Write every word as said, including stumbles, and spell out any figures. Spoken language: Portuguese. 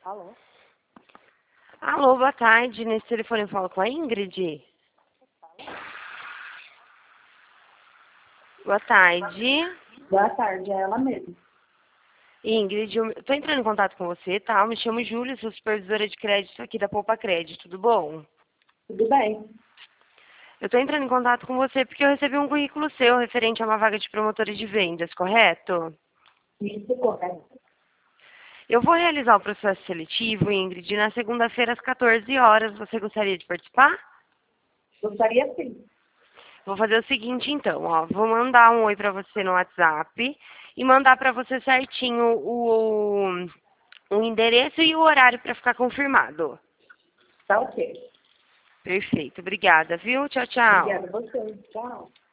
Alô? Alô, boa tarde. Nesse telefone eu falo com a Ingrid. Boa tarde. Boa tarde, é ela mesma. Ingrid, eu tô entrando em contato com você, tá? Eu me chamo Júlia, sou supervisora de crédito aqui da Poupa Crédito, tudo bom? Tudo bem? Eu tô entrando em contato com você porque eu recebi um currículo seu referente a uma vaga de promotora de vendas, correto? Isso, correto. Eu vou realizar o processo seletivo, Ingrid, na segunda-feira às quatorze horas. Você gostaria de participar? Gostaria sim. Vou fazer o seguinte, então, ó. Vou mandar um oi pra você no WhatsApp e mandar pra você certinho o, o endereço e o horário pra ficar confirmado. Tá ok. Perfeito. Obrigada, viu? Tchau, tchau. Obrigada a você. Tchau.